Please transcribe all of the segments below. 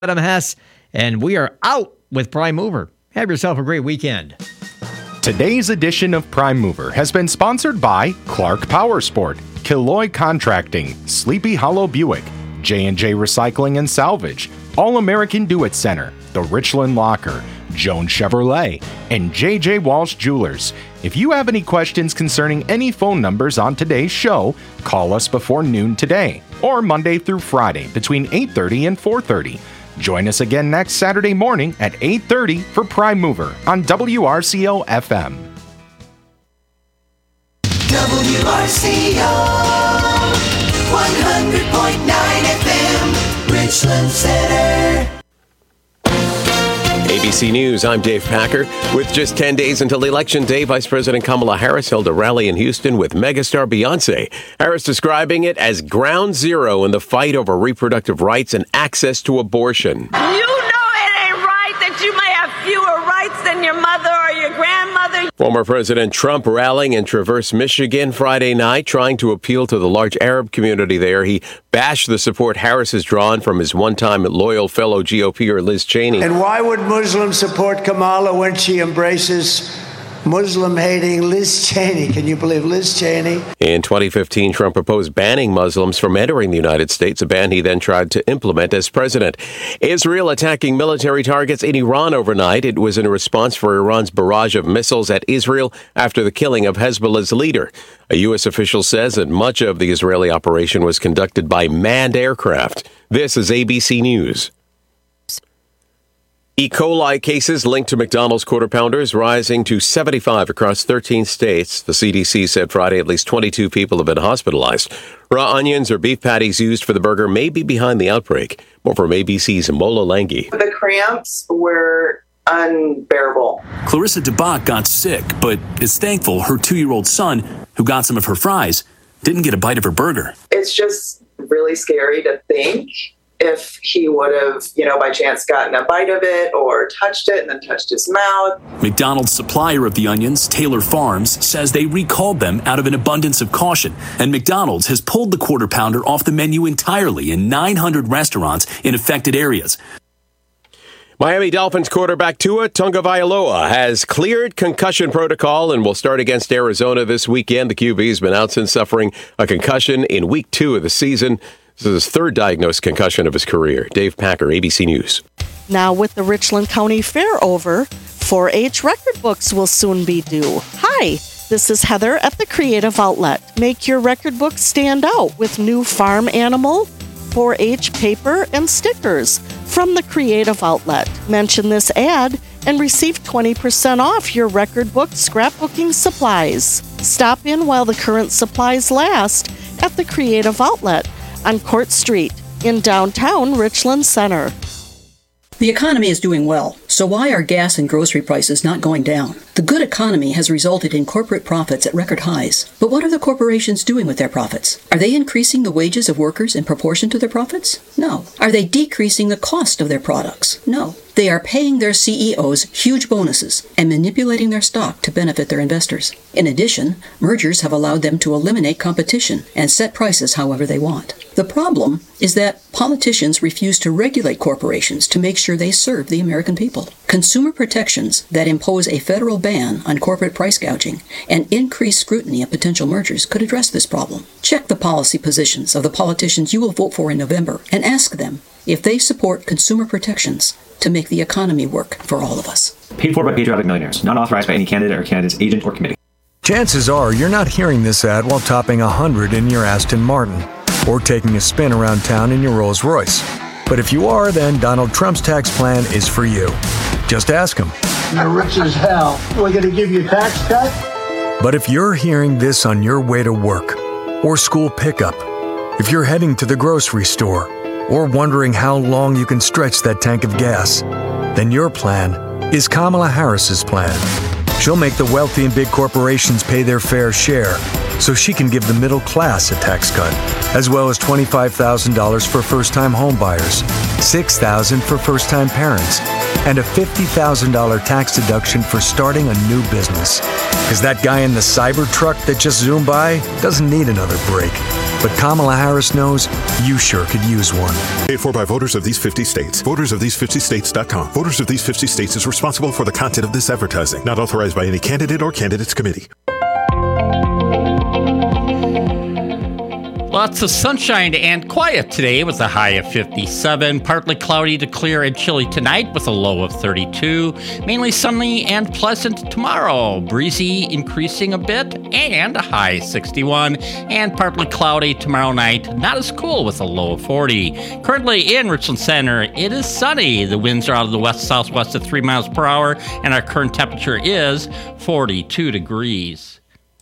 Adam Hess, and we are out with Prime Mover. Have yourself a great weekend. Today's edition of Prime Mover has been sponsored by Clark Powersport, Killoy Contracting, Sleepy Hollow Buick, J&J Recycling and Salvage, All-American Do-It Center, The Richland Locker, Jones Chevrolet, and J.J. Walsh Jewelers. If you have any questions concerning any phone numbers on today's show, call us before noon today or Monday through Friday between 8:30 and 4:30. Join us again next Saturday morning at 8:30 for Prime Mover on WRCO FM. WRCO 100.9 FM, Richland Center. ABC News, I'm Dave Packer. With just 10 days until Election Day, Vice President Kamala Harris held a rally in Houston with megastar Beyonce. Harris describing it as ground zero in the fight over reproductive rights and access to abortion. You know it ain't right that you may have fewer rights than your mother or your grandmother. Former President Trump rallying in Traverse, Michigan Friday night, trying to appeal to the large Arab community there. He bashed the support Harris has drawn from his one-time loyal fellow GOPer Liz Cheney. And why would Muslims support Kamala when she embraces Muslim-hating Liz Cheney? Can you believe Liz Cheney? In 2015, Trump proposed banning Muslims from entering the United States, a ban he then tried to implement as president. Israel attacking military targets in Iran overnight. It was in response for Iran's barrage of missiles at Israel after the killing of Hezbollah's leader. A U.S. official says that much of the Israeli operation was conducted by manned aircraft. This is ABC News. E. coli cases linked to McDonald's Quarter Pounders rising to 75 across 13 states. The CDC said Friday at least 22 people have been hospitalized. Raw onions or beef patties used for the burger may be behind the outbreak. More from ABC's Mola Langi. The cramps were unbearable. Clarissa DeBach got sick, but is thankful her 2-year-old son, who got some of her fries, didn't get a bite of her burger. It's just really scary to think if he would have, by chance gotten a bite of it or touched it and then touched his mouth. McDonald's supplier of the onions, Taylor Farms, says they recalled them out of an abundance of caution, and McDonald's has pulled the Quarter Pounder off the menu entirely in 900 restaurants in affected areas. Miami Dolphins quarterback Tua Tagovailoa has cleared concussion protocol and will start against Arizona this weekend. The QB has been out since suffering a concussion in week 2 of the season. This is his third diagnosed concussion of his career. Dave Packer, ABC News. Now with the Richland County Fair over, 4-H record books will soon be due. Hi, this is Heather at the Creative Outlet. Make your record book stand out with new farm animal, 4-H paper, and stickers from the Creative Outlet. Mention this ad and receive 20% off your record book scrapbooking supplies. Stop in while the current supplies last at the Creative Outlet on Court Street in downtown Richland Center. The economy is doing well, so why are gas and grocery prices not going down? The good economy has resulted in corporate profits at record highs. But what are the corporations doing with their profits? Are they increasing the wages of workers in proportion to their profits? No. Are they decreasing the cost of their products? No. They are paying their CEOs huge bonuses and manipulating their stock to benefit their investors. In addition, mergers have allowed them to eliminate competition and set prices however they want. The problem is that politicians refuse to regulate corporations to make sure they serve the American people. Consumer protections that impose a federal ban on corporate price gouging and increased scrutiny of potential mergers could address this problem. Check the policy positions of the politicians you will vote for in November and ask them if they support consumer protections to make the economy work for all of us. Paid for by patriotic millionaires, not authorized by any candidate or candidate's agent or committee. Chances are you're not hearing this ad while topping 100 in your Aston Martin or taking a spin around town in your Rolls Royce. But if you are, then Donald Trump's tax plan is for you. Just ask him. You're rich as hell. We're going to give you a tax cut? But if you're hearing this on your way to work or school pickup, if you're heading to the grocery store, or wondering how long you can stretch that tank of gas, then your plan is Kamala Harris's plan. She'll make the wealthy and big corporations pay their fair share so she can give the middle class a tax cut, as well as $25,000 for first-time home buyers, $6,000 for first-time parents, and a $50,000 tax deduction for starting a new business. Because that guy in the Cybertruck that just zoomed by doesn't need another break. But Kamala Harris knows you sure could use one. Paid for by voters of these 50 states. VotersOfThese50States.com. Voters of these 50 states is responsible for the content of this advertising. Not authorized by any candidate or candidates committee. Lots of sunshine and quiet today with a high of 57. Partly cloudy to clear and chilly tonight with a low of 32. Mainly sunny and pleasant tomorrow. Breezy increasing a bit and a high 61. And partly cloudy tomorrow night. Not as cool with a low of 40. Currently in Richland Center, it is sunny. The winds are out of the west-southwest at 3 miles per hour. And our current temperature is 42 degrees.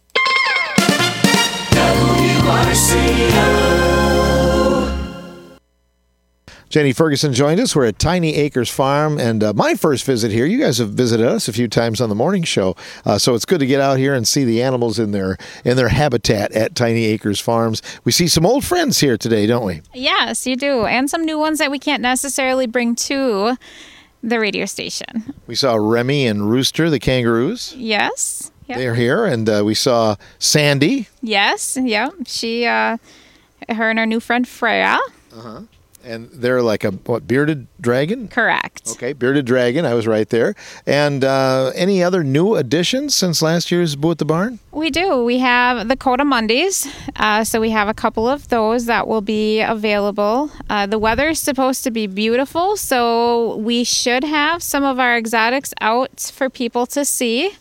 Jenny Ferguson joined us. We're at Tiny Acres Farm, and my first visit here. You guys have visited us a few times on the morning show, so it's good to get out here and see the animals in their habitat at Tiny Acres Farms. We see some old friends here today, don't we? Yes, you do, and some new ones that we can't necessarily bring to the radio station. We saw Remy and Rooster, the kangaroos. Yes. Yep. They're here, and we saw Sandy. Yes, yeah. She, her and her new friend Freya. Uh-huh. And they're like a, bearded dragon? Correct. Okay, bearded dragon. I was right there. And any other new additions since last year's Boo at the Barn? We do. We have the Coatimundis. So we have a couple of those that will be available. The weather is supposed to be beautiful, so we should have some of our exotics out for people to see.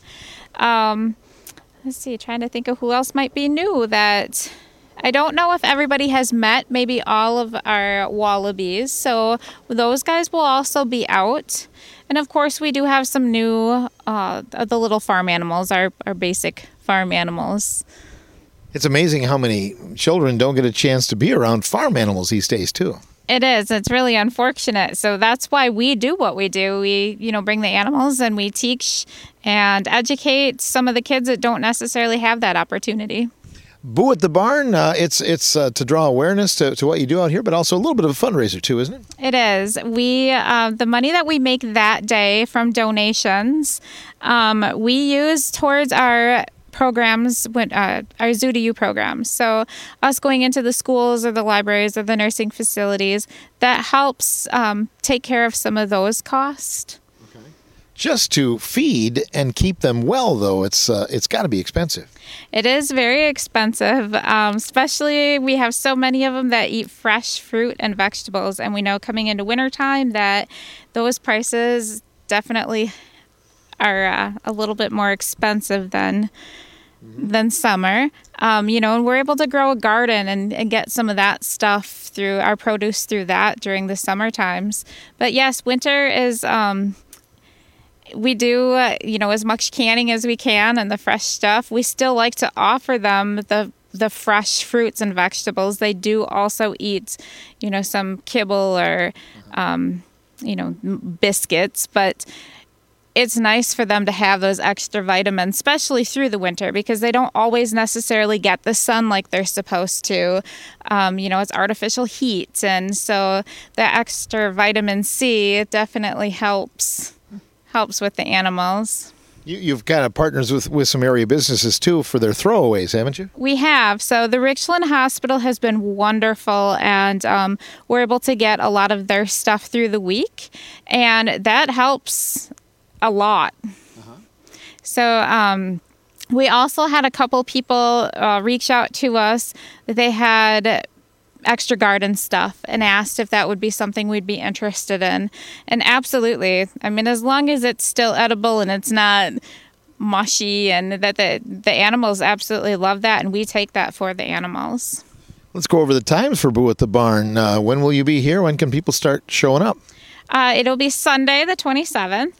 Let's see, trying to think of who else might be new that I don't know if everybody has met, maybe all of our wallabies. So those guys will also be out. And of course, we do have some new, the little farm animals, our basic farm animals. It's amazing how many children don't get a chance to be around farm animals these days, too. It is. It's really unfortunate. So that's why we do what we do. We, bring the animals and we teach and educate some of the kids that don't necessarily have that opportunity. Boo at the Barn, it's to draw awareness to what you do out here, but also a little bit of a fundraiser too, isn't it? It is. We the money that we make that day from donations, we use towards our programs, our Zoo to You programs. So us going into the schools or the libraries or the nursing facilities, that helps take care of some of those costs. Okay. Just to feed and keep them well, though, it's got to be expensive. It is very expensive, especially we have so many of them that eat fresh fruit and vegetables. And we know coming into wintertime that those prices definitely are a little bit more expensive than summer. And we're able to grow a garden and get some of that stuff through our produce through that during the summer times. But yes, winter is, we do, as much canning as we can and the fresh stuff. We still like to offer them the fresh fruits and vegetables. They do also eat, some kibble or, biscuits, but it's nice for them to have those extra vitamins, especially through the winter, because they don't always necessarily get the sun like they're supposed to. It's artificial heat, and so the extra vitamin C definitely helps with the animals. You've kind of partners with some area businesses, too, for their throwaways, haven't you? We have. So the Richland Hospital has been wonderful, and we're able to get a lot of their stuff through the week, and that helps a lot. Uh-huh. So we also had a couple people reach out to us that they had extra garden stuff and asked if that would be something we'd be interested in. And absolutely. I mean, as long as it's still edible and it's not mushy, and that the animals absolutely love that, and we take that for the animals. Let's go over the times for Boo at the Barn. When will you be here? When can people start showing up? It'll be Sunday, the 27th.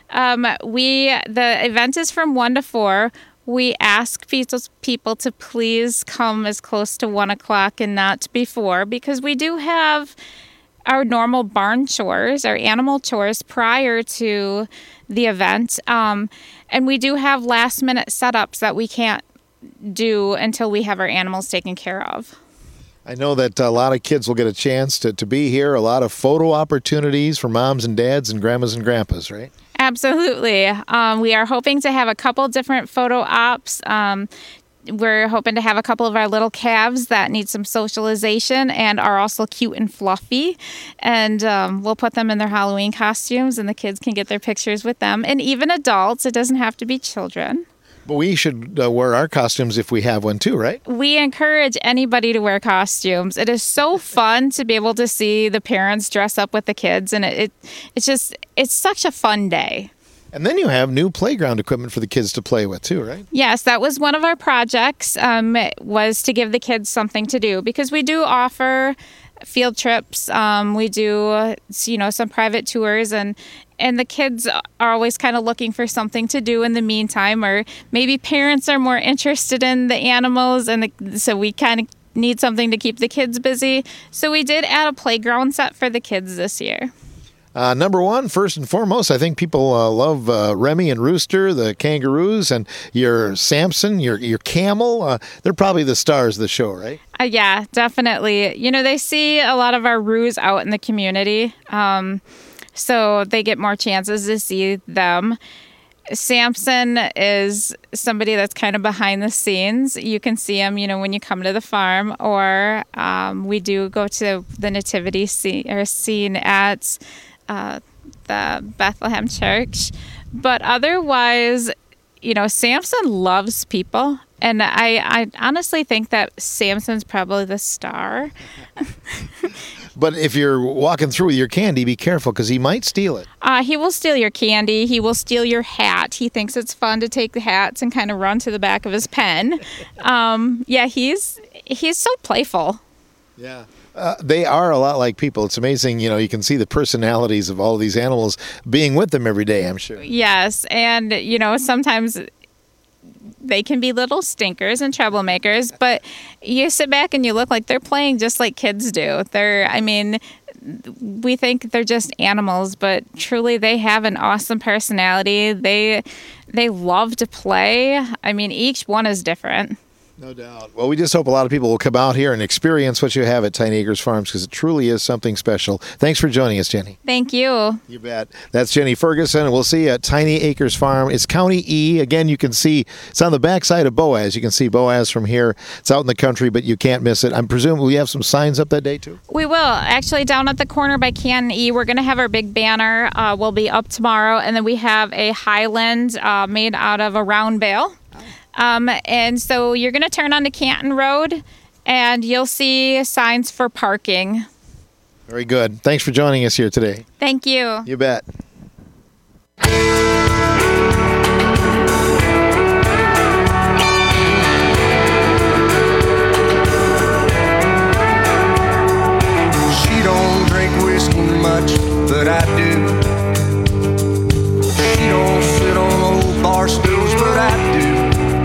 The event is from 1 to 4. We ask people to please come as close to 1 o'clock and not before, because we do have our normal barn chores, our animal chores prior to the event. And we do have last minute setups that we can't do until we have our animals taken care of. I know that a lot of kids will get a chance to be here, a lot of photo opportunities for moms and dads and grandmas and grandpas, right? Absolutely. We are hoping to have a couple different photo ops. We're hoping to have a couple of our little calves that need some socialization and are also cute and fluffy. And we'll put them in their Halloween costumes, and the kids can get their pictures with them. And even adults. It doesn't have to be children. But we should wear our costumes if we have one too, right? We encourage anybody to wear costumes. It is so fun to be able to see the parents dress up with the kids, and it's such a fun day. And then you have new playground equipment for the kids to play with too, right? Yes, that was one of our projects, was to give the kids something to do, because we do offer field trips. We do, some private tours, and the kids are always kind of looking for something to do in the meantime, or maybe parents are more interested in the animals, and so we kind of need something to keep the kids busy. So we did add a playground set for the kids this year. Number one, first and foremost, I think people love Remy and Rooster, the kangaroos, and your Samson, your camel. They're probably the stars of the show, right? Yeah, definitely. They see a lot of our roos out in the community, so they get more chances to see them. Samson is somebody that's kind of behind the scenes. You can see him, when you come to the farm, or we do go to the nativity scene at the Bethlehem Church. But otherwise, Samson loves people. And I honestly think that Samson's probably the star. But if you're walking through with your candy, be careful, because he might steal it. He will steal your candy. He will steal your hat. He thinks it's fun to take the hats and kind of run to the back of his pen. He's so playful. Yeah. They are a lot like people. It's amazing, you can see the personalities of all of these animals being with them every day, I'm sure. Yes, and, sometimes they can be little stinkers and troublemakers, but you sit back and you look like they're playing just like kids do. We think they're just animals, but truly they have an awesome personality. They love to play. Each one is different. No doubt. Well, we just hope a lot of people will come out here and experience what you have at Tiny Acres Farms, because it truly is something special. Thanks for joining us, Jenny. Thank you. You bet. That's Jenny Ferguson, and we'll see you at Tiny Acres Farm. It's County E. Again, you can see it's on the backside of Boaz. You can see Boaz from here. It's out in the country, but you can't miss it. I'm presuming we have some signs up that day, too? We will. Actually, down at the corner by Canton E, we're going to have our big banner. Will be up tomorrow, and then we have a Highland made out of a round bale. And so you're going to turn onto Canton Road, and you'll see signs for parking. Very good. Thanks for joining us here today. Thank you. You bet. She don't drink whiskey much, but I do. She don't sit on old bar stools, but I do.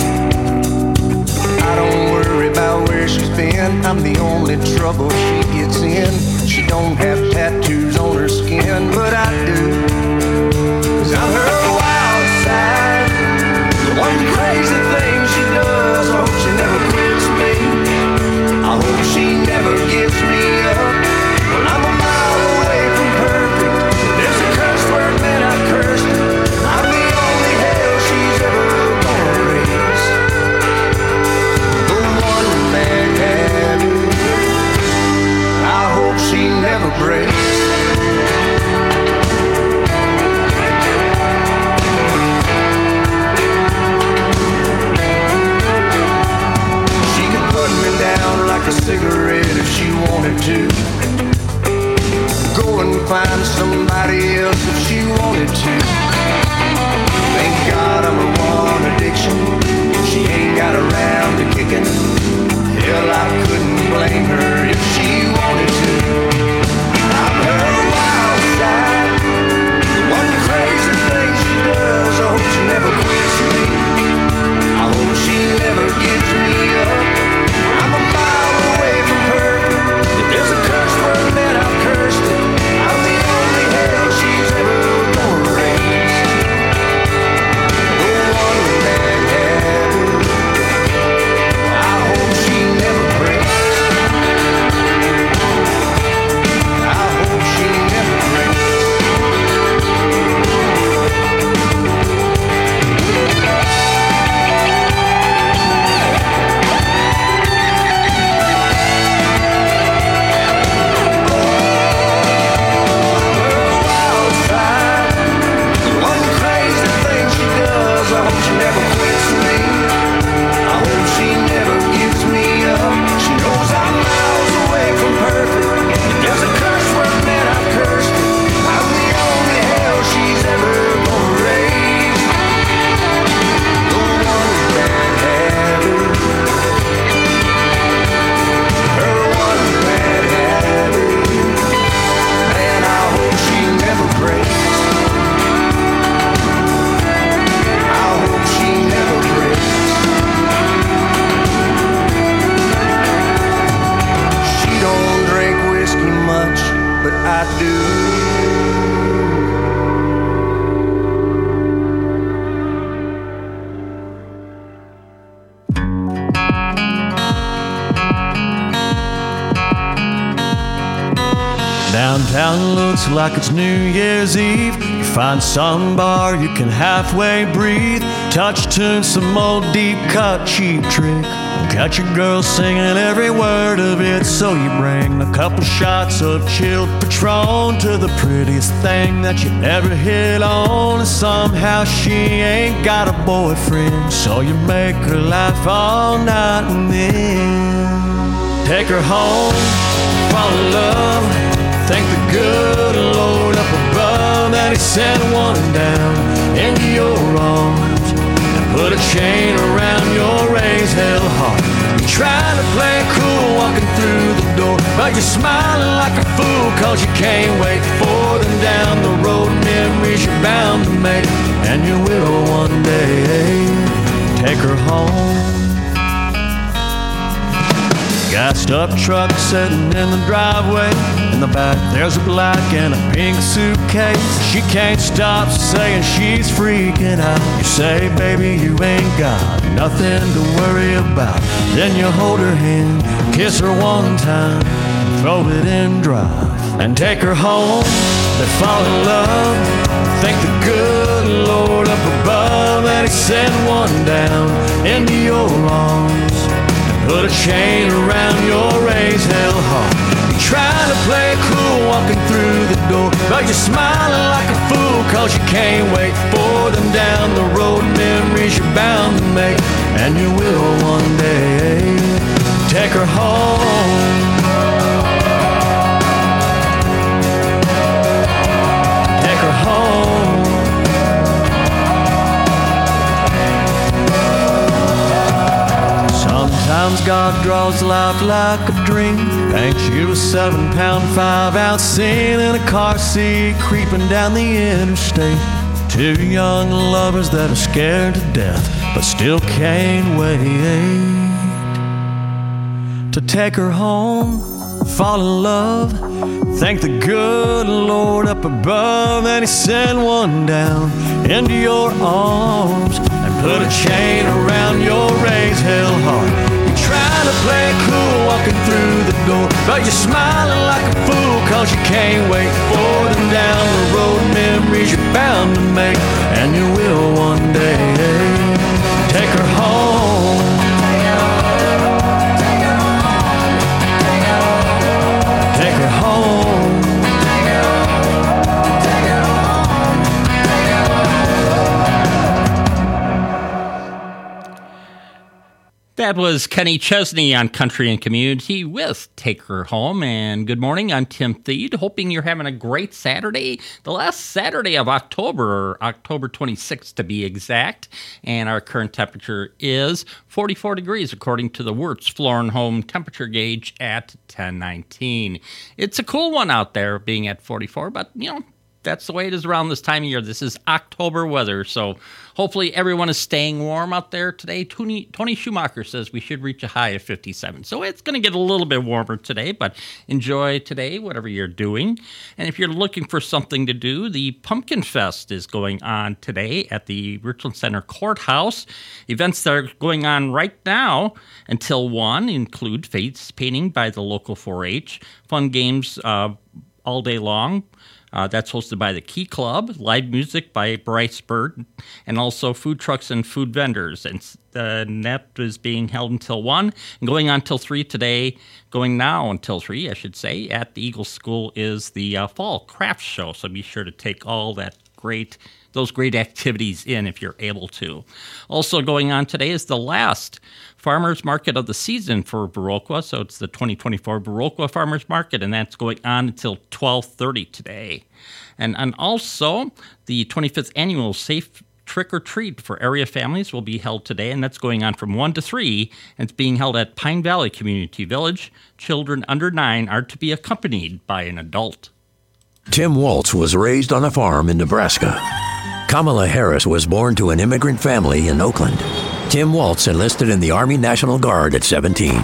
Don't worry about where she's been. I'm the only trouble she gets in. She don't have tattoos on her skin, but I do. 'Cause I'm her wild side. The one crazy thing she does. I hope she never quits me. I hope she never gives me up. Well, I'm a mile away from perfect. There's a curse word, man, I cursed it. I'm the only hell she's ever gonna raise. She never breaks. She could put me down like a cigarette if she wanted to. Go and find somebody else if she wanted to. Thank God I'm her one addiction. She ain't got around to kicking. Hell, I couldn't blame her if she wanted to. I'm her wild side. The one crazy thing she does. I hope she never quits me. I hope she never gives me up. I'm a mile away from her. If there's a curse word, then I've cursed it. I'm the only hell she's ever gonna raise. nights like it's New Year's Eve. You find some bar you can halfway breathe, touch tune some old deep cut cheap trick, got your girl singing every word of it. So you bring a couple shots of chilled Patron to the prettiest thing that you ever hit on, and somehow she ain't got a boyfriend, so you make her laugh all night and then take her home, fall in love, thank the good Lord up above that he sent one down into your arms and put a chain around your raised hell heart. You're trying to play cool walking through the door, but you're smiling like a fool cause you can't wait for them down the road. Memories you're bound to make, and you will one day take her home. Gassed up truck sitting in the driveway. In the back there's a black and a pink suitcase. She can't stop saying she's freaking out. You say, baby, you ain't got nothing to worry about. Then you hold her hand, kiss her one time, throw it in drive, and take her home. They fall in love, thank the good Lord up above that he sent one down into your arms, put a chain around your raised hell heart. You're trying to play cool walking through the door, but you're smiling like a fool cause you can't wait for them down the road. Memories you're bound to make, and you will one day take her home. Take her home. Sometimes God draws life like a dream, paints you a 7-pound 5-ounce scene in a car seat creeping down the interstate. Two young lovers that are scared to death but still can't wait to take her home, fall in love, thank the good Lord up above that he sent one down into your arms and put a chain around your raised hell heart. Trying to play cool walking through the door, but you're smiling like a fool cause you can't wait for them down the road. Memories you're bound to make, and you will one day take her home. Take her home. That was Kenny Chesney on Country and Community with Take Her Home. And good morning, I'm Tim Thede, hoping you're having a great Saturday, the last Saturday of October 26th to be exact. And our current temperature is 44 degrees according to the Wirtz Floor and Home temperature gauge at 10:19. It's a cool one out there being at 44, but you know, that's the way it is around this time of year. This is October weather, so hopefully everyone is staying warm out there today. Tony Schumacher says we should reach a high of 57. So it's going to get a little bit warmer today, but enjoy today, whatever you're doing. And if you're looking for something to do, the Pumpkin Fest is going on today at the Richland Center Courthouse. Events that are going on right now until 1 include face painting by the local 4-H, fun games all day long. That's hosted by the Key Club, live music by Bryce Bird, and also food trucks and food vendors. And that is being held until 1 and going on until 3 today, going now until 3, I should say. At the Eagle School is the Fall Craft Show, so be sure to take all those great activities in if you're able to. Also going on today is the last farmers market of the season for Viroqua. So it's the 2024 Viroqua Farmers Market, and that's going on until 12:30 today. And also the 25th annual Safe Trick or Treat for area families will be held today, and that's going on from 1 to 3, and it's being held at Pine Valley Community Village. Children under 9 are to be accompanied by an adult. Tim Waltz was raised on a farm in Nebraska. Kamala Harris was born to an immigrant family in Oakland. Tim Waltz enlisted in the Army National Guard at 17.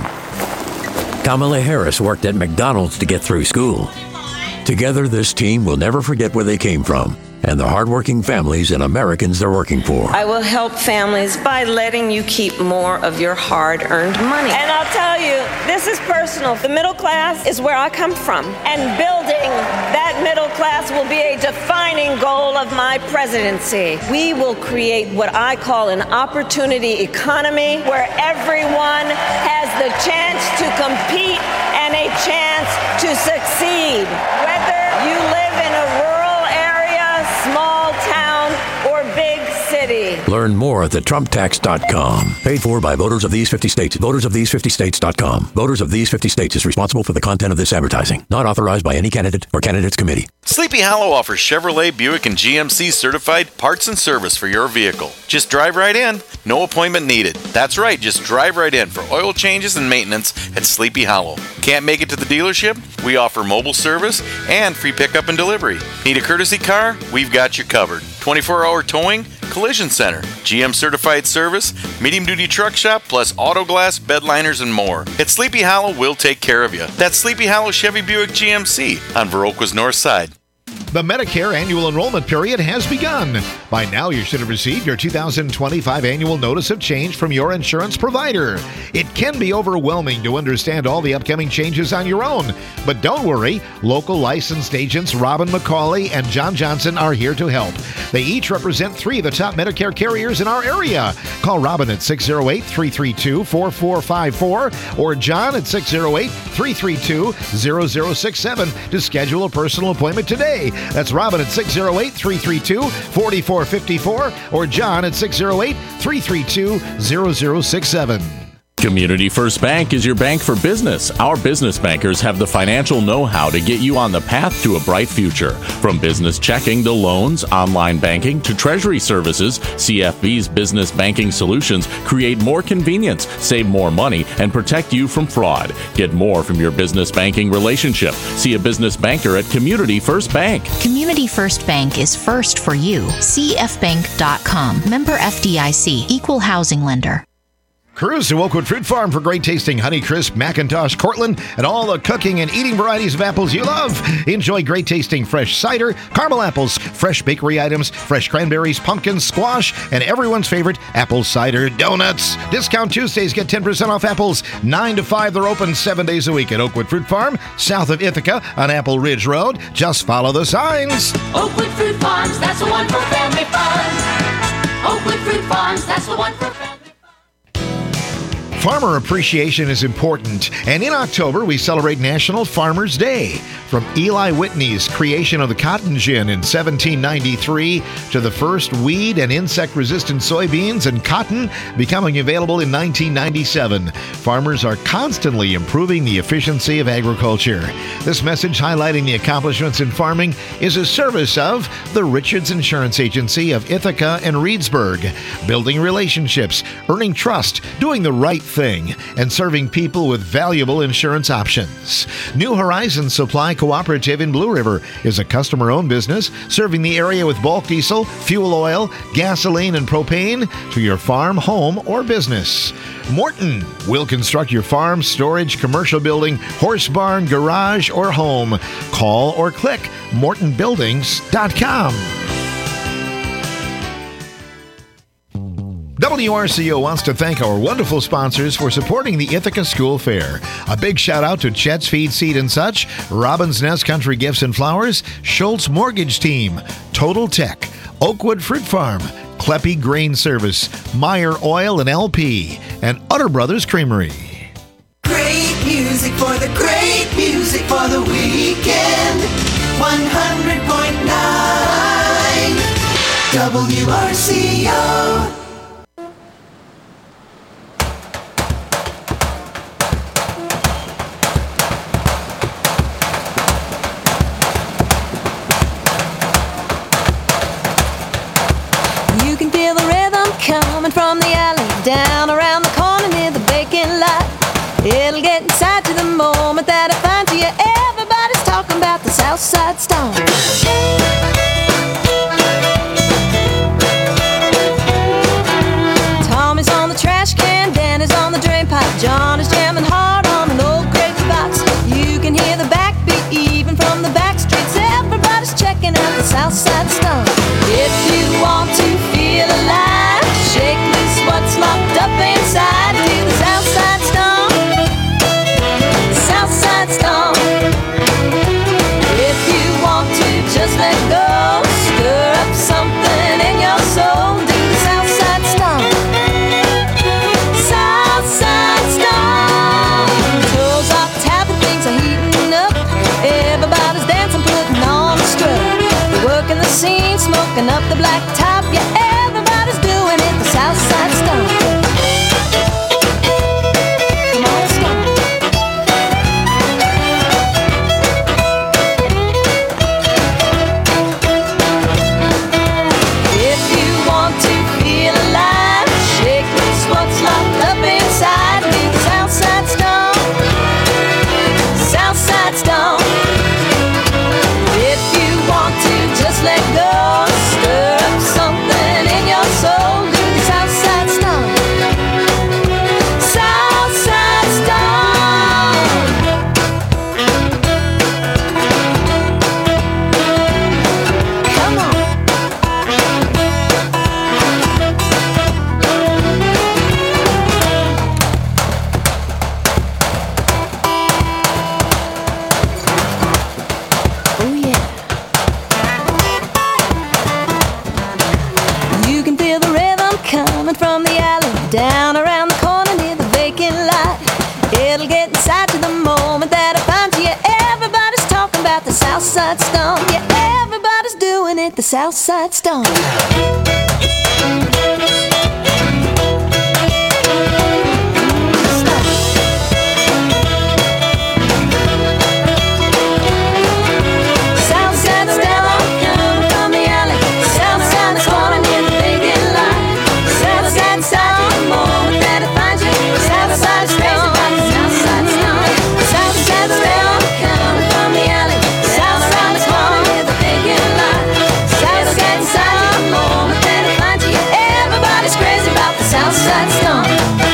Kamala Harris worked at McDonald's to get through school. Together, this team will never forget where they came from and the hardworking families and Americans they're working for. I will help families by letting you keep more of your hard-earned money. And I'll tell you, this is personal. The middle class is where I come from. And building that middle class will be a defining goal of my presidency. We will create what I call an opportunity economy where everyone has the chance to compete and a chance to succeed. Whether you live in a rural area, small town, or big city. Learn more at thetrumptax.com. Paid for by voters of these 50 states. Votersofthese50states.com. Voters of these 50 states is responsible for the content of this advertising. Not authorized by any candidate or candidates committee. Sleepy Hollow offers Chevrolet, Buick, and GMC certified parts and service for your vehicle. Just drive right in. No appointment needed. That's right, just drive right in for oil changes and maintenance at Sleepy Hollow. Can't make it to the dealership? We offer mobile service and free pickup and delivery. Need a courtesy car? We've got you covered. 24-hour towing, collision center, GM certified service, medium-duty truck shop, plus auto glass, bed liners, and more. At Sleepy Hollow, we'll take care of you. That's Sleepy Hollow Chevy Buick GMC on Viroqua's North Side. The Medicare annual enrollment period has begun. By now, you should have received your 2025 annual notice of change from your insurance provider. It can be overwhelming to understand all the upcoming changes on your own. But don't worry, local licensed agents Robin McCauley and John Johnson are here to help. They each represent 3 of the top Medicare carriers in our area. Call Robin at 608-332-4454 or John at 608-332-0067 to schedule a personal appointment today. That's Robin at 608-332-4454 or John at 608-332-0067. Community First Bank is your bank for business. Our business bankers have the financial know-how to get you on the path to a bright future. From business checking to loans, online banking to treasury services, CFB's business banking solutions create more convenience, save more money, and protect you from fraud. Get more from your business banking relationship. See a business banker at Community First Bank. Community First Bank is first for you. CFBank.com. Member FDIC. Equal housing lender. Cruise to Oakwood Fruit Farm for great tasting Honeycrisp, McIntosh, Cortland, and all the cooking and eating varieties of apples you love. Enjoy great tasting fresh cider, caramel apples, fresh bakery items, fresh cranberries, pumpkins, squash, and everyone's favorite apple cider donuts. Discount Tuesdays get 10% off apples. 9 to 5, they're open 7 days a week at Oakwood Fruit Farm, south of Ithaca on Apple Ridge Road. Just follow the signs. Oakwood Fruit Farms, that's the one for family fun. Oakwood Fruit Farms, that's the one for family fun. Farmer appreciation is important, and in October we celebrate National Farmers Day. From Eli Whitney's creation of the cotton gin in 1793 to the first weed and insect-resistant soybeans and cotton becoming available in 1997, farmers are constantly improving the efficiency of agriculture. This message highlighting the accomplishments in farming is a service of the Richards Insurance Agency of Ithaca and Reedsburg, building relationships, earning trust, doing the right thing, and serving people with valuable insurance options. New Horizons Supply Cooperative in Blue River is a customer-owned business serving the area with bulk diesel, fuel oil, gasoline, and propane to your farm, home, or business. Morton will construct your farm, storage, commercial building, horse barn, garage, or home. Call or click mortonbuildings.com. WRCO wants to thank our wonderful sponsors for supporting the Ithaca School Fair. A big shout out to Chet's Feed, Seed and Such, Robin's Nest Country Gifts and Flowers, Schultz Mortgage Team, Total Tech, Oakwood Fruit Farm, Kleppe Grain Service, Meyer Oil and LP, and Utter Brothers Creamery. Great music for the great music for the weekend. 100.9 WRCO. You can feel the rhythm coming from the alley, down around the corner near the vacant lot. It'll get inside you the moment that it finds you. Everybody's talking about the Southside Stomp. Tommy's on the trash can, Danny's on the drain pipe, John is jamming hard on an old grape box. You can hear the backbeat even from the back streets. Everybody's checking out the Southside Stomp. If you want to feel alive, shake loose what's locked up inside. To the Southside Stomp, Southside Stomp. If you want to walking up the black top. Yeah, everybody's doing it, the South Side Stomp. Come on, stomp. If you want to feel alive, shake loose what's locked up inside. Do the South Side Stomp. South Side Stomp. If you want to just let go, stir up something in your soul, do the South Side Stomp. South Side Stomp. Come on. Oh yeah. You can feel the rhythm coming from the alley, down around the corner near the vacant lot. It'll get inside to the moment that it finds you. Everybody's talking about the South Side Stomp. Yeah, everybody's doing it, the South Side Stomp. South Side Stomp, coming from the alley. South Side corner near the vacant lot. South Side Stomp, the moment that it finds you. South Side Stomp, South Side Stomp. South Side Stomp, coming from the alley. South Side corner near the vacant lot. South Side Stomp, the moment that it finds you. Everybody's crazy about the South Side Stomp.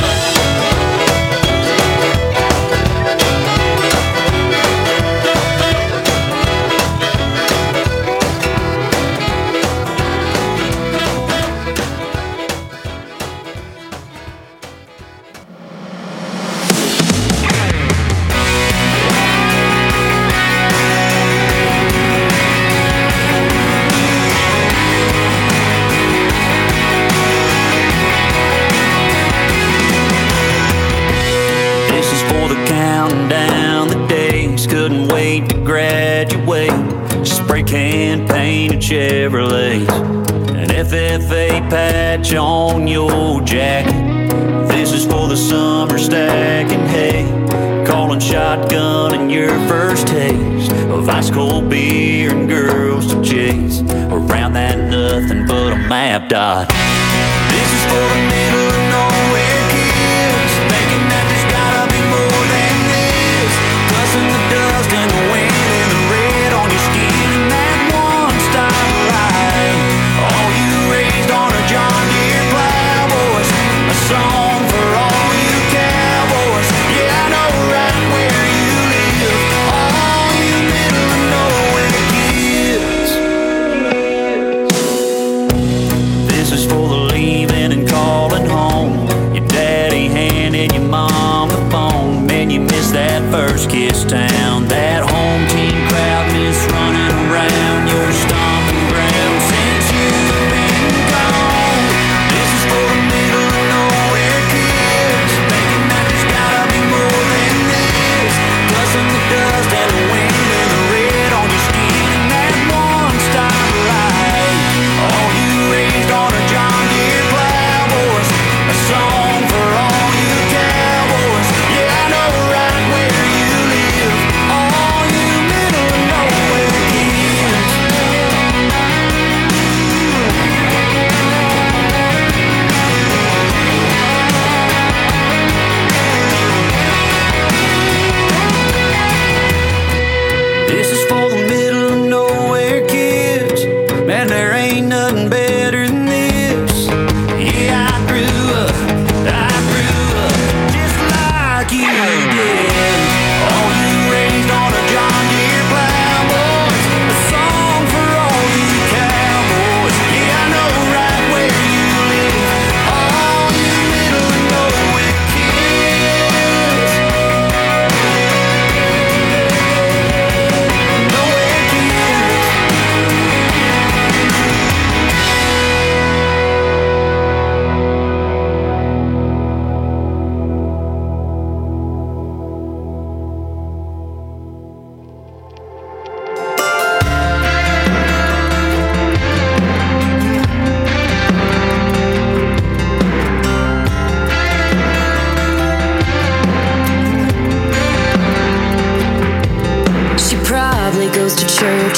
This is for the counting down the days. Couldn't wait to graduate. Spray can painted Chevrolets, an FFA patch on your jacket. This is for the summer stacking hay, calling shotgun and your first taste of ice cold beer and girls to chase around that nothing but a map dot. This is for the middle of nowhere kids, thinking that there's gotta be more than this. Cussing the dust and the wind and the red on your skin and that one style light. All you raised on a John Deere plow, boys. A song for all you cowboys. Yeah, I know right where you live. All you middle of nowhere kids. This is for the leaving and calling home.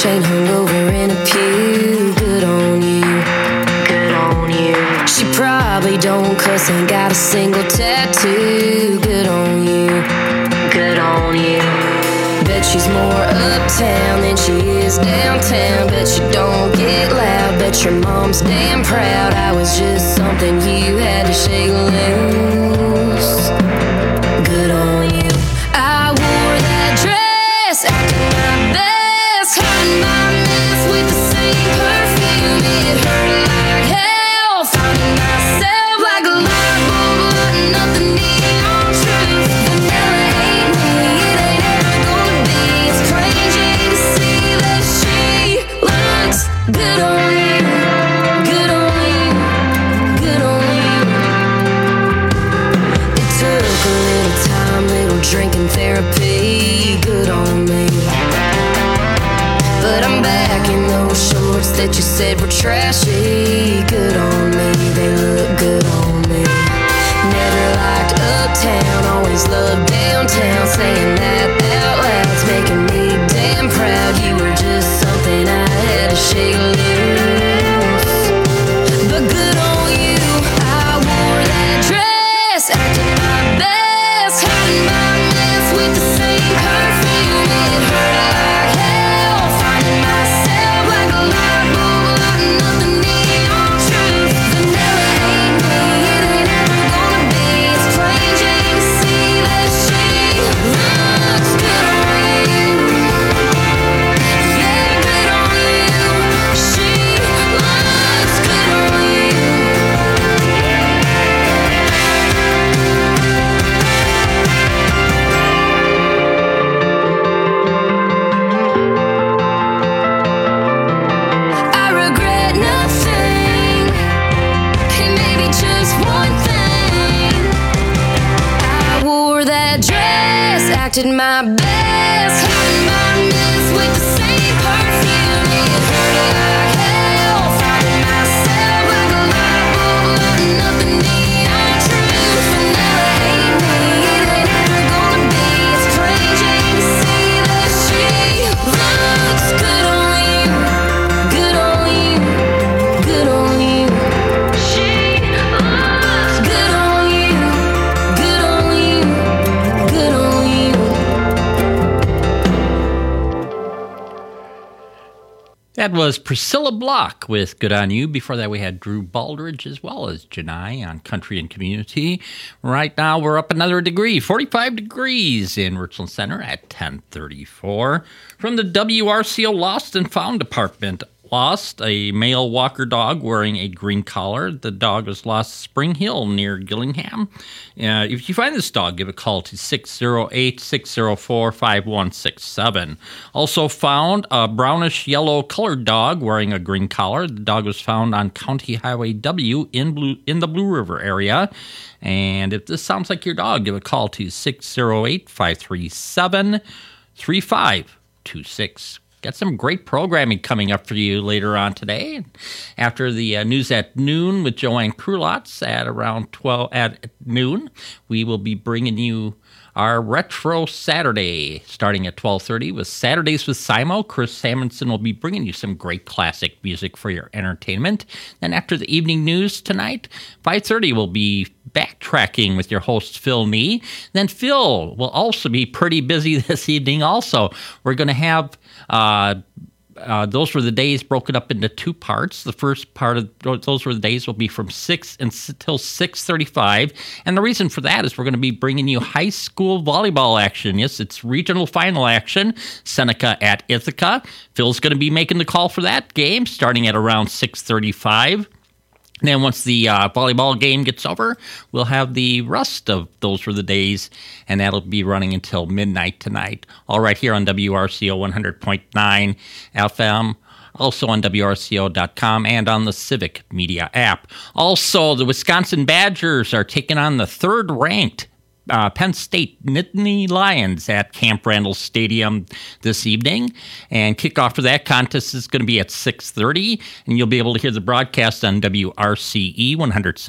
chain hung over in a pew. Good on you. Good on you. She probably don't cuss, ain't got a single tattoo. Good on you. Good on you. Bet she's more uptown than she is downtown. Bet you don't get loud. Bet your mom's damn proud. I was just something you had to shake loose. Good on you. I wore that dress, acting my best, hiding my mess with the same perfume. It hurt like hell, finding myself like a light bulb lighting up the neon truth. Vanilla ain't me, it ain't ever gonna be. It's crazy to see that she looks good on you, good on you, good on you. It took a little time, little drinking therapy, good on me. But I'm back in those shorts that you said were trashy. Good on me, they look good on me. Never liked uptown, always loved downtown. Saying that out loud's making me damn proud. You were just something I had to shake loose. But good on you, I wore that dress, acting my best, hiding my mess with the same perfume. It hurt like hell, finding myself like a light bulb lighting up the neon truth. Vanilla ain't me, it ain't ever gonna be. It's plain Jane to see that she looks good on you. Yeah, good on you. She looks good on you. I regret nothing. Hey, maybe just one thing. I wore that dress, acted my best, hiding my mess with the same perfume. It hurt like hell, finding myself like a light bulb lighting up the neon truth. Vanilla ain't me, it ain't ever gonna be. It's plain Jane to see that she looks good on you, good on you, good on you. She looks good on you, good on you, good on you. That was Priscilla Block with Good On You. Before that, we had Drew Baldridge as well as Janai on Country and Community. Right now, we're up another degree, 45 degrees in Richland Center at 10:34. From the WRCO Lost and Found Department, lost a male Walker dog wearing a green collar. The dog was lost Spring Hill near Gillingham. If you find this dog, give a call to 608-604-5167. Also found a brownish yellow colored dog wearing a green collar. The dog was found on County Highway W in the Blue River area. And if this sounds like your dog, give a call to 608-537-3526. Got some great programming coming up for you later on today. After the news at noon with Joanne Krulotz at around 12 at noon, we will be bringing you our Retro Saturday starting at 12:30 with Saturdays with Simo. Chris Samuelson will be bringing you some great classic music for your entertainment. Then after the evening news tonight, 5:30 will be backtracking with your host Phil Nee. Then Phil will also be pretty busy this evening also. We're going to have Those Were the Days broken up into two parts. The first part of Those Were the Days will be from 6 until 6:35. And the reason for that is we're going to be bringing you high school volleyball action. Yes, it's regional final action. Seneca at Ithaca. Phil's going to be making the call for that game starting at around 6:35. Then once the volleyball game gets over, we'll have the rest of Those Were the Days, and that'll be running until midnight tonight. All right here on WRCO 100.9 FM, also on WRCO.com and on the Civic Media app. Also, the Wisconsin Badgers are taking on the third-ranked Penn State Nittany Lions at Camp Randall Stadium this evening. And kickoff for that contest is going to be at 6:30, and you'll be able to hear the broadcast on WRCE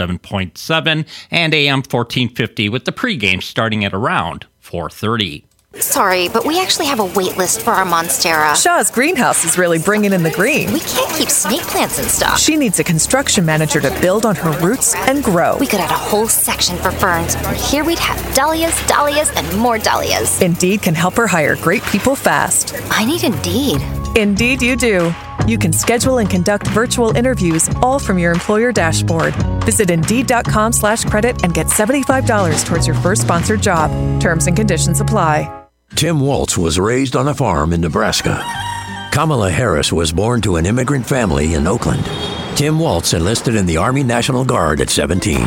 107.7 and AM 1450 with the pregame starting at around 4:30. Sorry, but we actually have a wait list for our Monstera. Shaw's greenhouse is really bringing in the green. We can't keep snake plants in stock. She needs a construction manager to build on her roots and grow. We could add a whole section for ferns. Here we'd have dahlias, and more dahlias. Indeed can help her hire great people fast. I need Indeed. Indeed you do. You can schedule and conduct virtual interviews all from your employer dashboard. Visit Indeed.com/credit and get $75 towards your first sponsored job. Terms and conditions apply. Tim Waltz was raised on a farm in Nebraska. Kamala Harris was born to an immigrant family in Oakland. Tim Waltz enlisted in the Army National Guard at 17.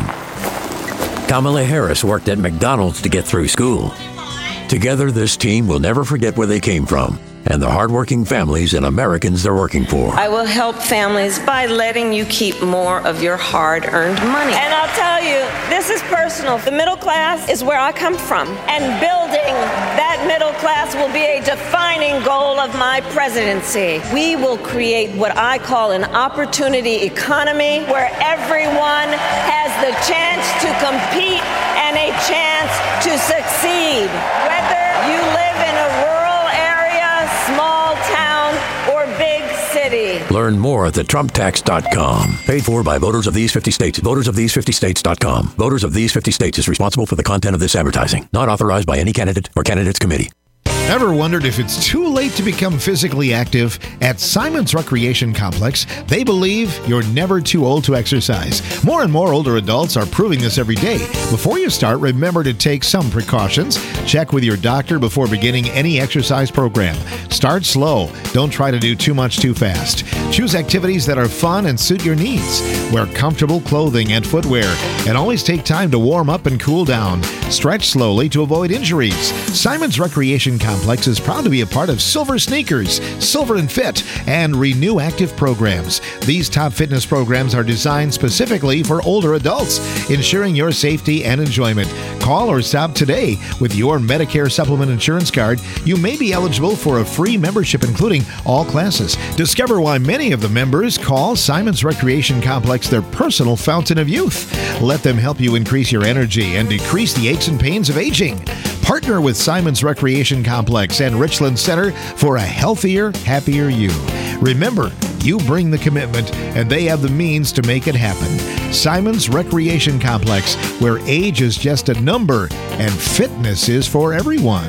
Kamala Harris worked at McDonald's to get through school. Together, this team will never forget where they came from and the hardworking families and Americans they're working for. I will help families by letting you keep more of your hard-earned money. And I'll tell you, this is personal. The middle class is where I come from, and building that middle class will be a defining goal of my presidency. We will create what I call an opportunity economy where everyone has the chance to compete and a chance to succeed. Whether you live in a rural area, small town, or big city. Learn more at thetrumptax.com. Paid for by voters of these 50 states. Votersofthese50states.com. Voters of these 50 states is responsible for the content of this advertising. Not authorized by any candidate or candidates committee. Ever wondered if it's too late to become physically active? At Simon's Recreation Complex, they believe you're never too old to exercise. More and more older adults are proving this every day. Before you start, remember to take some precautions. Check with your doctor before beginning any exercise program. Start slow. Don't try to do too much too fast. Choose activities that are fun and suit your needs. Wear comfortable clothing and footwear, and always take time to warm up and cool down. Stretch slowly to avoid injuries. Simon's Recreation Complex is proud to be a part of Silver Sneakers, Silver and Fit, and Renew Active programs. These top fitness programs are designed specifically for older adults, ensuring your safety and enjoyment. Call or stop today. With your Medicare Supplement Insurance Card, you may be eligible for a free membership including all classes. Discover why many of the members call Simon's Recreation Complex their personal fountain of youth. Let them help you increase your energy and decrease the aches and pains of aging. Partner with Simon's Recreation Complex and Richland Center for a healthier, happier you. Remember, you bring the commitment and they have the means to make it happen. Simon's Recreation Complex, where age is just a number and fitness is for everyone.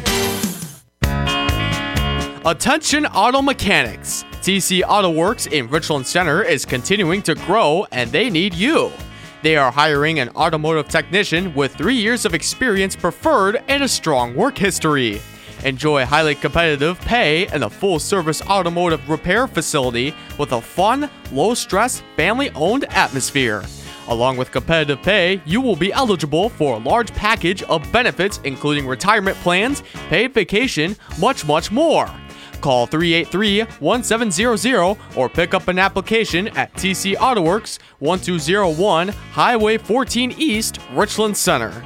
Attention auto mechanics. TC Auto Works in Richland Center is continuing to grow and they need you. They are hiring an automotive technician with 3 years of experience preferred and a strong work history. Enjoy highly competitive pay and a full-service automotive repair facility with a fun, low-stress, family-owned atmosphere. Along with competitive pay, you will be eligible for a large package of benefits including retirement plans, paid vacation, much more. Call 383-1700 or pick up an application at TC Auto Works, 1201 Highway 14 East, Richland Center.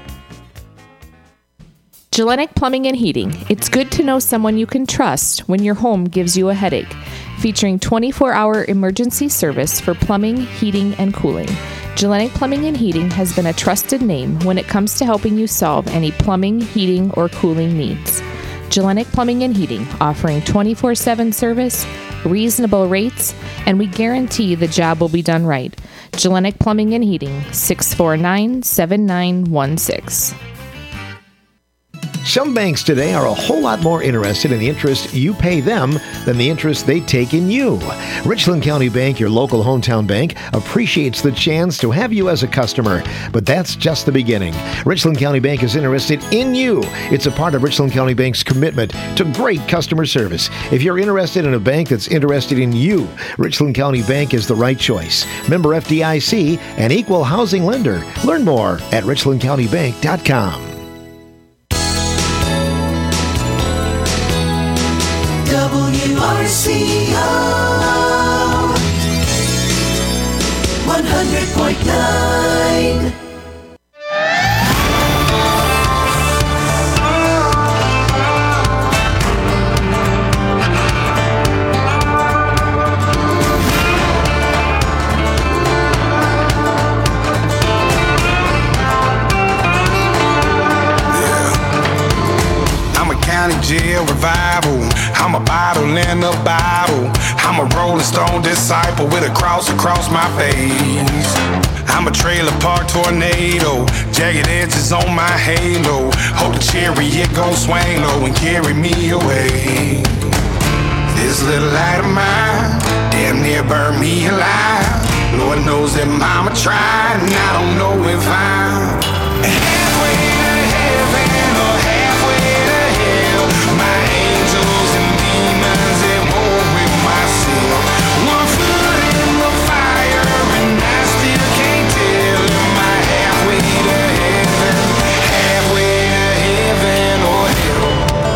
Gellenic Plumbing and Heating. It's good to know someone you can trust when your home gives you a headache. Featuring 24-hour emergency service for plumbing, heating, and cooling. Gellenic Plumbing and Heating has been a trusted name when it comes to helping you solve any plumbing, heating, or cooling needs. Gellenic Plumbing and Heating, offering 24/7 service, reasonable rates, and we guarantee the job will be done right. Gellenic Plumbing and Heating, 649-7916. Some banks today are a whole lot more interested in the interest you pay them than the interest they take in you. Richland County Bank, your local hometown bank, appreciates the chance to have you as a customer, but that's just the beginning. Richland County Bank is interested in you. It's a part of Richland County Bank's commitment to great customer service. If you're interested in a bank that's interested in you, Richland County Bank is the right choice. Member FDIC, an equal housing lender. Learn more at richlandcountybank.com. WRCO 100.9. Hell revival. I'm a bottle in the Bible. I'm a Rolling Stone disciple with a cross across my face. I'm a trailer park tornado, jagged edges on my halo. Hope the chariot gon' swing low and carry me away. This little light of mine damn near burned me alive. Lord knows that mama tried, and I don't know if I'm halfway to heaven or halfway to hell. My angels and demons at war with myself. One foot in the fire and I still can't tell. Am I halfway to heaven, halfway to heaven or hell?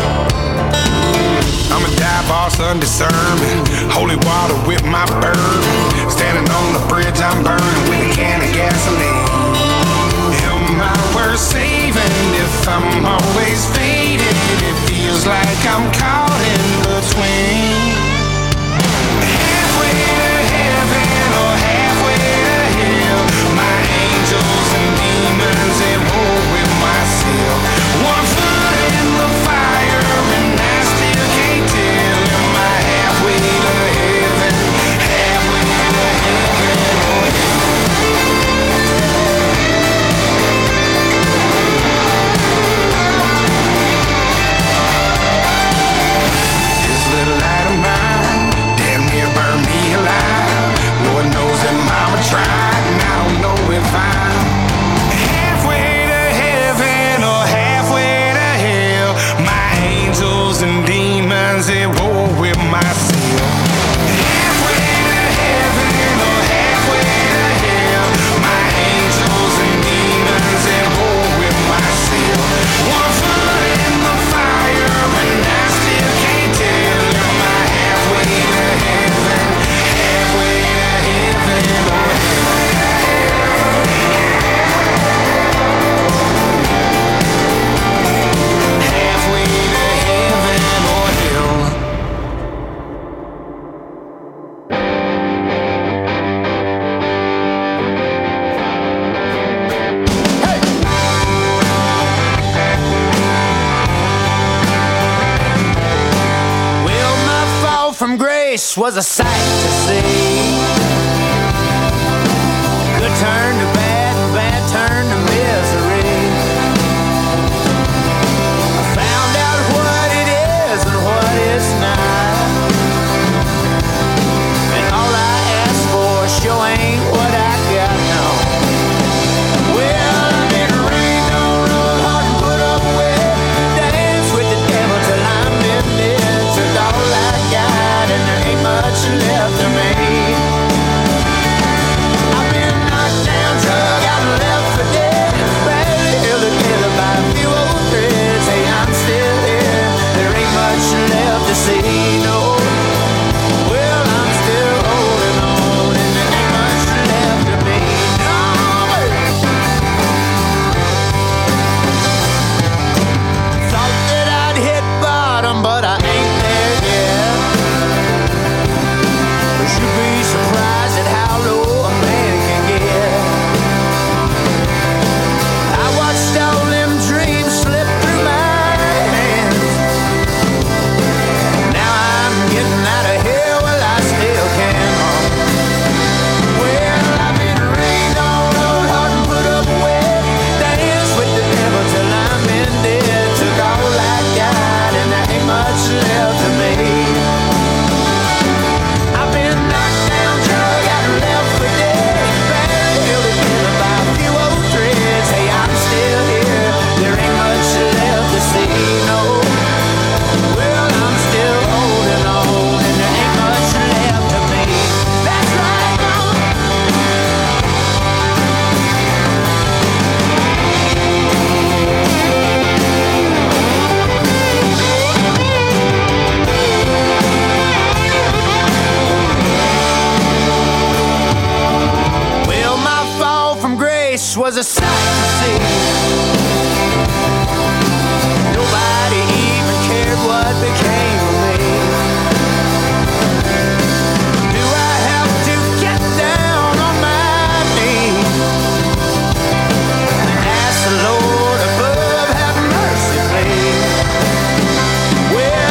I'm a dive boss undiscerning, holy water with my bourbon. Standing on the bridge I'm burning with a can of gasoline. Am I worth saving if I'm always faded? It feels like I'm caught in between. Halfway to heaven or halfway to hell. My angels and demons at war with myself. One foot in the fire and I still can't tell. Am I halfway to heaven, halfway to heaven or hell? This little light of mine damn near burned me alive. Lord knows that mama tried, and I don't know if I'm halfway to heaven or halfway to hell. My angels and demons at war with myself. Halfway to heaven or halfway to hell. My angels and demons at war with myself. One foot in the fire and I still can't tell. Am I halfway to heaven, halfway to heaven or halfway to heaven or hell? Well, my fall from grace was a sight to see. Good turn to bad, and bad turn to misery. I found out what it is and what it's not. And all I asked for sure ain't what I got now. Well, I've been rained on, rode hard and put up with. Dance with the devil till I'm in it. Took all I got and there ain't much left of me. I've been knocked down, drug out and left for dead. Barely held together by a few old threads. Hey, I'm still here, there ain't much left to see, no. Well, I'm still holding on and there ain't much left of me, no. Thought that I'd hit bottom, but I ain't there yet. But you'd be surprised at how low a man can get. I watched all them dreams slip through my hands. Now I'm getting out of here, well I still can. Well, I've been rained on, rode hard and put up with. Dance with the devil till I'm in dead. Took all I got and there ain't much left of me. I've been knocked down, drug out and left for dead. Barely held together by a few old threads. Hey, I'm still here, there ain't much left to see, no. Well, I'm still holding on and there ain't much left of me. That's right, well, my fall from grace was a sight to see. Nobody even cared what became of me. Do I have to get down on my knees and ask the Lord above have mercy, please? Well,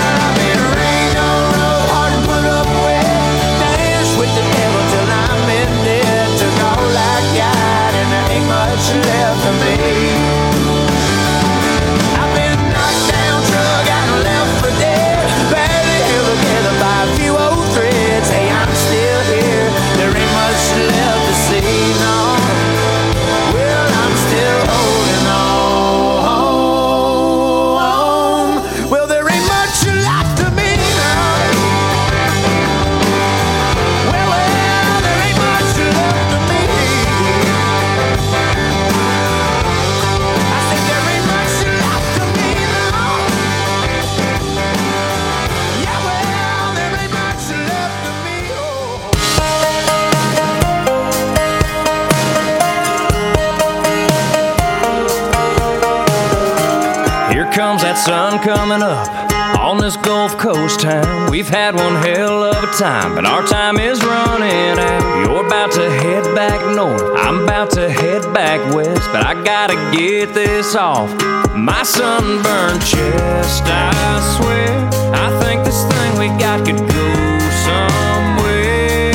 that sun coming up on this Gulf Coast town. We've had one hell of a time, but our time is running out. You're about to head back north, I'm about to head back west, but I gotta get this off my sunburned chest. I swear, I think this thing we got could go somewhere.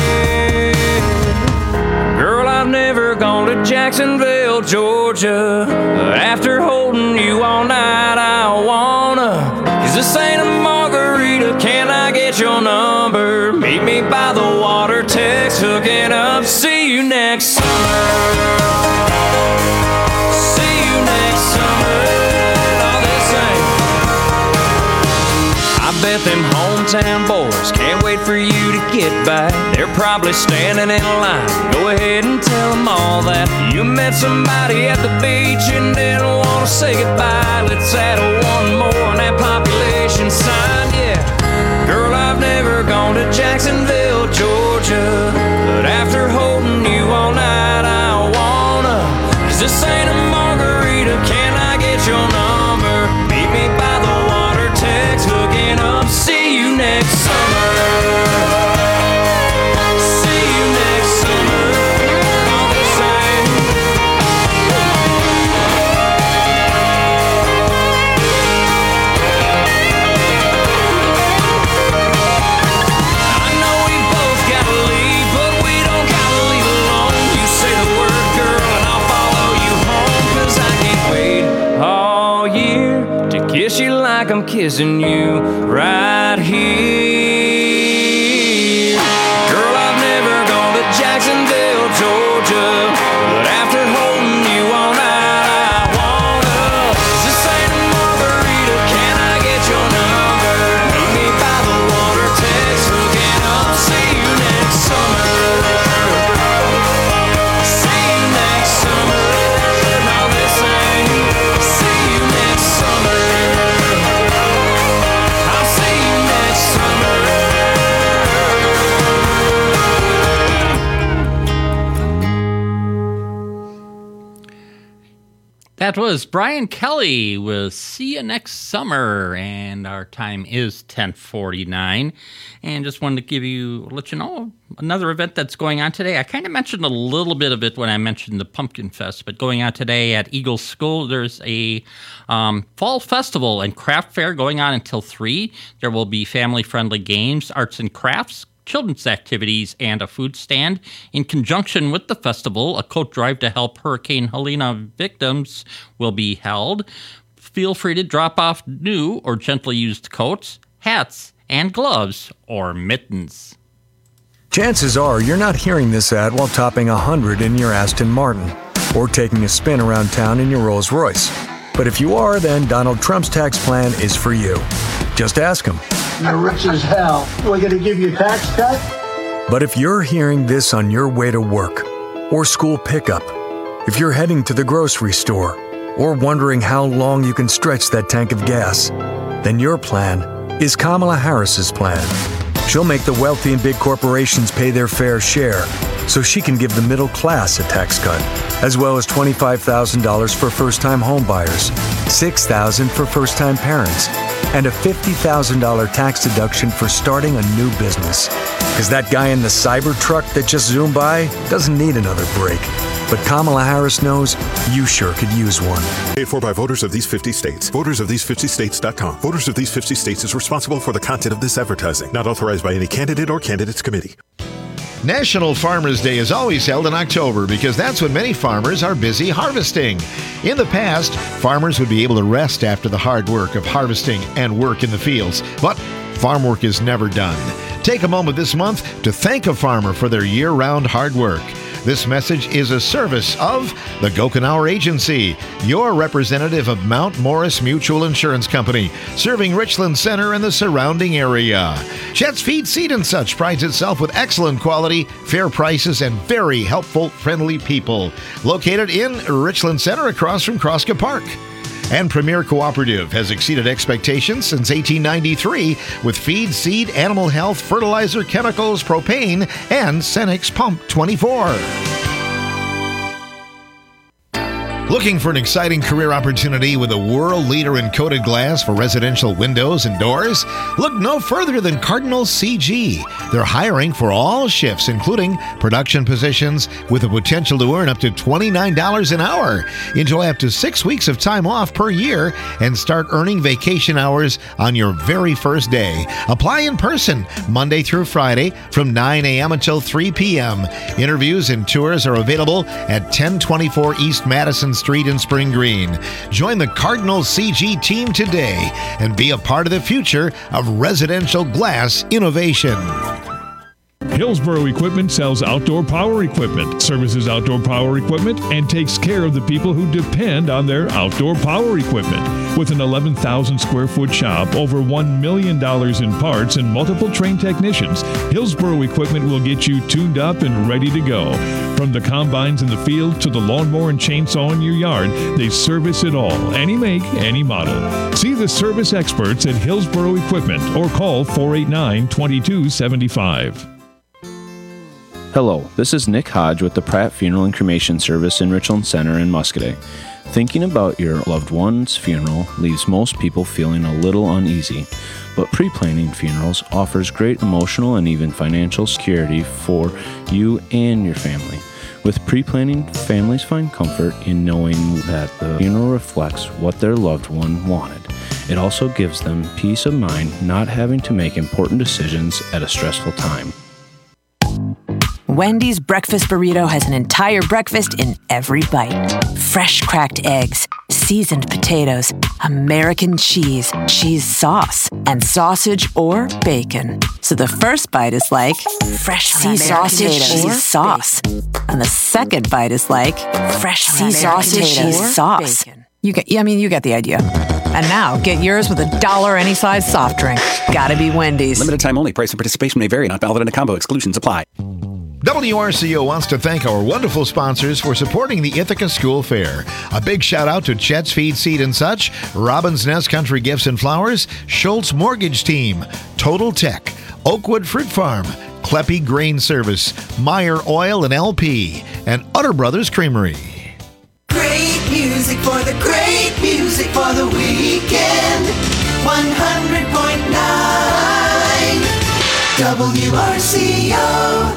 Girl, I've never gone to Jacksonville, Georgia, but after holding you all night, I wanna. 'Cause this ain't a margarita, can I get your number? Meet me by the water, text, hooking up. See you next summer. See you next summer. All this ain't. I bet them hometown boys can't wait for you to get back. They're probably standing in line. Go ahead and tell them all that you met somebody at the beach and didn't want to say goodbye. Let's add one more on that population sign, yeah. Girl, I've never gone to Jacksonville, Georgia, but after holding you all night, I wanna. 'Cause this ain't a margarita, can I get your number? Meet me by the water, text, hooking up. See you next summer. See you next summer. All the same. I know we both gotta leave, but we don't gotta leave alone. You say the word, girl, and I'll follow you home. 'Cause I can't wait all year to kiss you like I'm kissing you right here. Girl, I've never gone to Jacksonville, Georgia, but after holding you all night, I wanna. 'Cause this ain't a margarita, can I get your number? Meet me by the water, text, hooking up. See you next summer. See you next summer. All this ain't. See you next summer. I'll see you next summer. That was Brian Kelly with See You Next Summer, and our time is 10:49. And just wanted to let you know another event that's going on today. I kind of mentioned a little bit of it when I mentioned the Pumpkin Fest, but going on today at Eagle School, there's a fall festival and craft fair going on until 3. There will be family-friendly games, arts and crafts, children's activities, and a food stand. In conjunction with the festival, a coat drive to help Hurricane Helene victims will be held. Feel free to drop off new or gently used coats, hats, and gloves or mittens. Chances are you're not hearing this ad while topping 100 in your Aston Martin or taking a spin around town in your Rolls Royce. But if you are, then Donald Trump's tax plan is for you. Just ask him. You're rich as hell. We're going to give you a tax cut? But if you're hearing this on your way to work or school pickup, if you're heading to the grocery store or wondering how long you can stretch that tank of gas, then your plan is Kamala Harris's plan. She'll make the wealthy and big corporations pay their fair share so she can give the middle class a tax cut, as well as $25,000 for first-time home buyers, $6,000 for first-time parents, and a $50,000 tax deduction for starting a new business. Because that guy in the cyber truck that just zoomed by doesn't need another break. But Kamala Harris knows you sure could use one. Paid for by voters of these 50 states. VotersOfThese50States.com. Voters of these 50 states is responsible for the content of this advertising. Not authorized by any candidate or candidates committee. National Farmers Day is always held in October because that's when many farmers are busy harvesting. In the past, farmers would be able to rest after the hard work of harvesting and work in the fields, but farm work is never done. Take a moment this month to thank a farmer for their year-round hard work. This message is a service of the Gochenauer Agency, your representative of Mount Morris Mutual Insurance Company, serving Richland Center and the surrounding area. Chet's Feed, Seed and Such prides itself with excellent quality, fair prices, and very helpful, friendly people. Located in Richland Center across from Kroska Park. And Premier Cooperative has exceeded expectations since 1893 with feed, seed, animal health, fertilizer, chemicals, propane, and Cenex Pump 24. Looking for an exciting career opportunity with a world leader in coated glass for residential windows and doors? Look no further than Cardinal CG. They're hiring for all shifts, including production positions, with the potential to earn up to $29 an hour. Enjoy up to 6 weeks of time off per year and start earning vacation hours on your very first day. Apply in person Monday through Friday from 9 a.m. until 3 p.m. Interviews and tours are available at 1024 East Madison Street in Spring Green. Join the Cardinal CG team today and be a part of the future of residential glass innovation. Hillsboro Equipment sells outdoor power equipment, services outdoor power equipment, and takes care of the people who depend on their outdoor power equipment. With an 11,000 square foot shop, over $1 million in parts, and multiple trained technicians, Hillsboro Equipment will get you tuned up and ready to go. From the combines in the field to the lawnmower and chainsaw in your yard, they service it all, any make, any model. See the service experts at Hillsboro Equipment or call 489-2275. Hello, this is Nick Hodge with the Pratt Funeral and Cremation Service in Richland Center in Muscoda. Thinking about your loved one's funeral leaves most people feeling a little uneasy, but pre-planning funerals offers great emotional and even financial security for you and your family. With pre-planning, families find comfort in knowing that the funeral reflects what their loved one wanted. It also gives them peace of mind not having to make important decisions at a stressful time. Wendy's breakfast burrito has an entire breakfast in every bite. Fresh cracked eggs, seasoned potatoes, American cheese, cheese sauce, and sausage or bacon. So the first bite is like fresh sea sausage, cheese sauce. And the second bite is like fresh sea sausage, cheese sauce. You get the idea. And now, get yours with $1 any size soft drink. Gotta be Wendy's. Limited time only. Price and participation may vary. Not valid in a combo. Exclusions apply. WRCO wants to thank our wonderful sponsors for supporting the Ithaca School Fair. A big shout out to Chet's Feed, Seed and Such, Robin's Nest Country Gifts and Flowers, Schultz Mortgage Team, Total Tech, Oakwood Fruit Farm, Kleppe Grain Service, Meyer Oil and LP, and Utter Brothers Creamery. Great music for the great music for the weekend. 100.9 WRCO.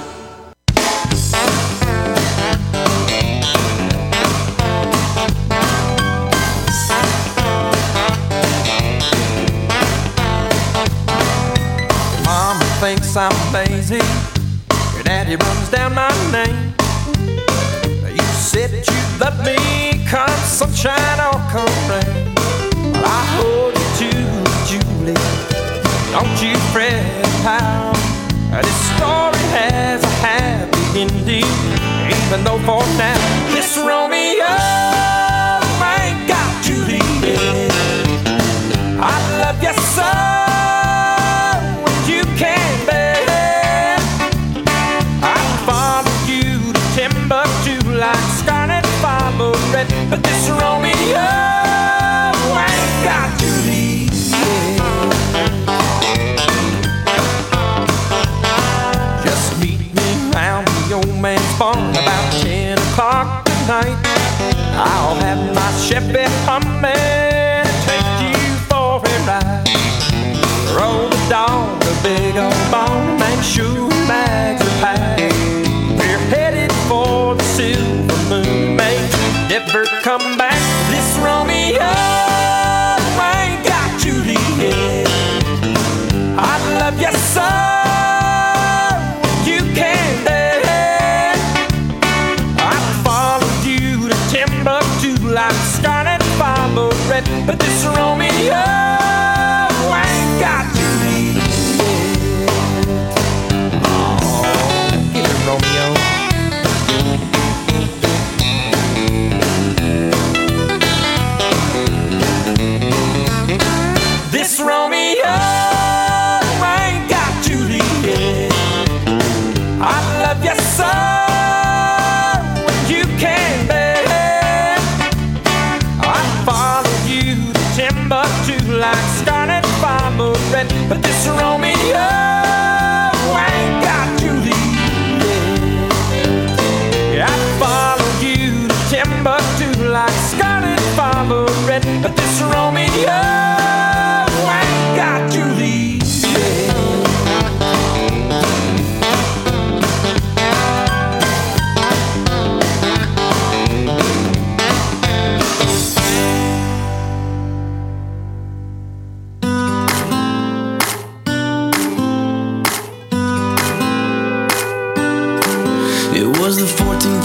Mama thinks I'm lazy. Your daddy runs down my name. You said you love me, come sunshine or come rain. Well, I hold you to Julie. Don't you fret, pal. This story has a happy ending, even though for now this Romeo ain't got Julie. I love you so. Like Scarlet follow red, but this Romeo ain't got Julie. Just meet me round the old man's barn about 10 o'clock tonight. I'll have my Chevy humming and take you for a ride. Roll the dog, a big old bone, make sure bags are packed. We're headed for the silver moon, may never come back. This Romeo ain't got Juliet. I love you so, you can't bear. I followed you to Timbuktu like Scarlet followed red, but this Romeo ain't got Juliet. Oh, give it Romeo.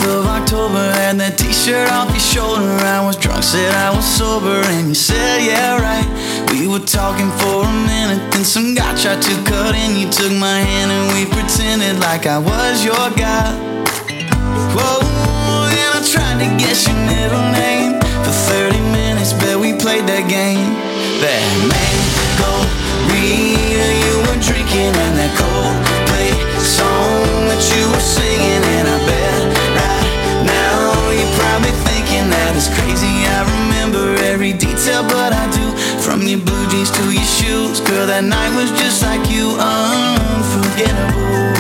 of October, had that t-shirt off your shoulder. I was drunk, said I was sober, and you said, yeah, right. We were talking for a minute, then some guy tried to cut in. You took my hand and we pretended like I was your guy. Whoa, and I tried to guess your middle name. For 30 minutes, bet we played that game. That Mango-Rita you were drinking, and that Coldplay song that you were singing. And I bet right now you're probably thinking that it's crazy I remember every detail, but I do. From your blue jeans to your shoes, girl, that night was just like you, unforgettable.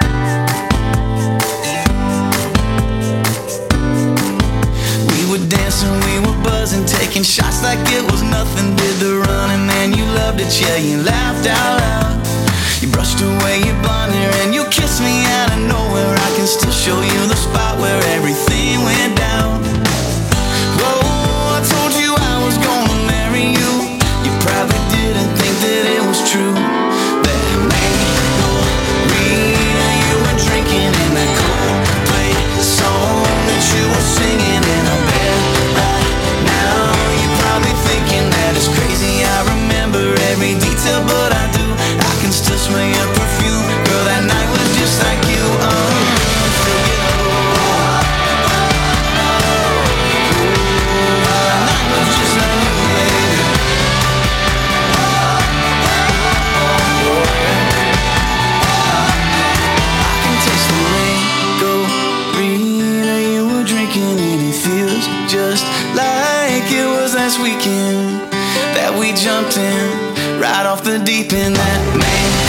We were dancing, we were buzzing, taking shots like it was nothing. Did the running and you loved it, yeah, you laughed out loud. You brushed away your blonde hair and you kissed me out of nowhere. I can still show you the spot where everything went down. Whoa, I told you I was gonna marry you. You probably didn't think that it was true. That Mango-Rita you were drinking, and that Coldplay song that you were singing. And I bet right now you're probably thinking that it's crazy I remember every detail, but I do. I can still smell your perfume. Girl, that night was just like you, unforgettable. That night was just like you, baby. I can taste the Mango-Rita you were drinking, and it feels just like it was last weekend that we jumped in right off the deep end. That man